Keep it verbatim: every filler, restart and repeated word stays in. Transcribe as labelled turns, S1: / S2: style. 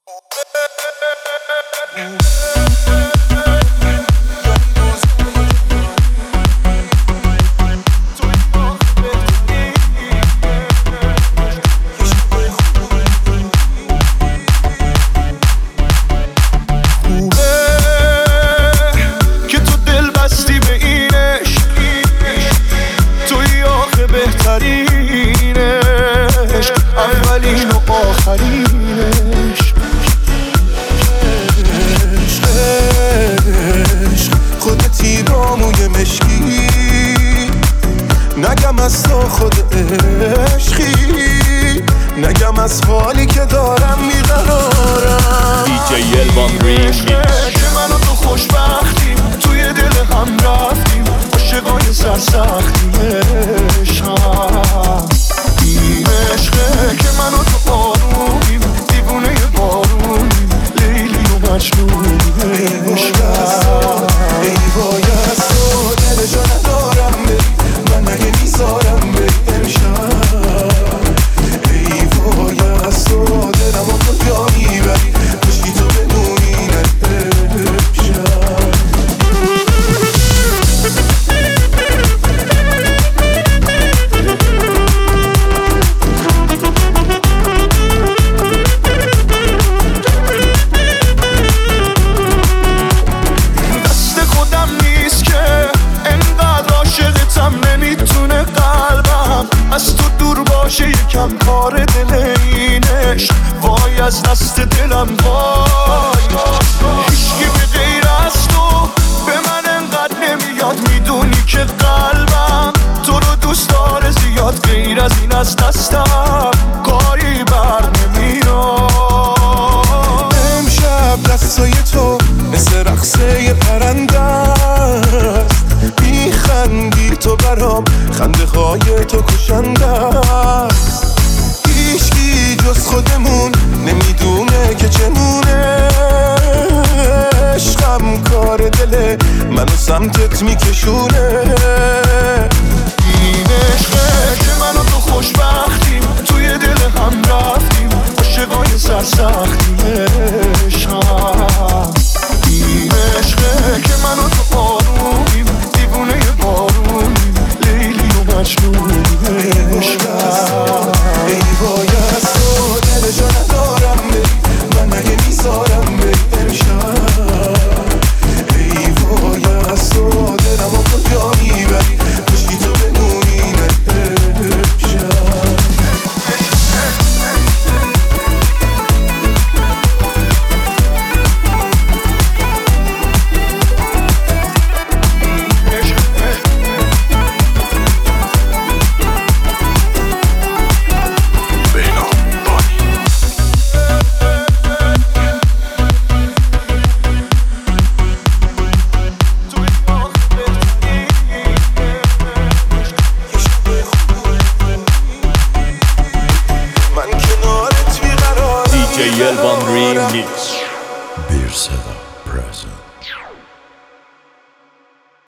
S1: بهترینش اولین و آخرینش عشق خودتی با موی مشکی نگم از تو خود عشقی نگم از حالی که دارم میقرارم
S2: دی جی الوان ریمیکس
S1: که من و تو خوشبختیم توی دل هم رفتیم عاشقای سرسختیم عشقم این عشقه که من و تو آرومیم دیوونه بارونیم لیلی و مجنونیم عشقم
S3: ای وای از تو دل جا ندارم بری من مگه میذارم بری امشب ای وای از تو دلم و کجا میبری کشکی تو بدونی نه امشب
S1: نمیتونه قلبم از تو دور باشه یکم کار دل اینش وای از دست دلم وای هیچکی به غیر از تو به من انقدر نمیاد میدونی که قلبم تو رو دوست داره زیاد غیر از این از دستم کاری بر نمیاد
S3: امشب دستای تو مثل رقصه پرنده است میخندی تو برام خنده های تو کشنده است هیچکی جز خودمون نمیدونه که چمونه عشقم کار دل منو سمتت میکشونه
S1: این عشقه که من و تو خوشبختیم توی دل هم رفتیم عاشقای سرسختیم عشقم این عشقه که من و تو آرومیم دیوونه بارونیم لیلی و مجنونیم عشقم
S3: ای وای از تو دل جا ندارم بری من مگه میذارم بری امشب ای وای از تو دلم و کجا میبری کشکی تو بدونی نه امشب
S2: دی جی الوان ریمیکس
S4: Bir Seda present.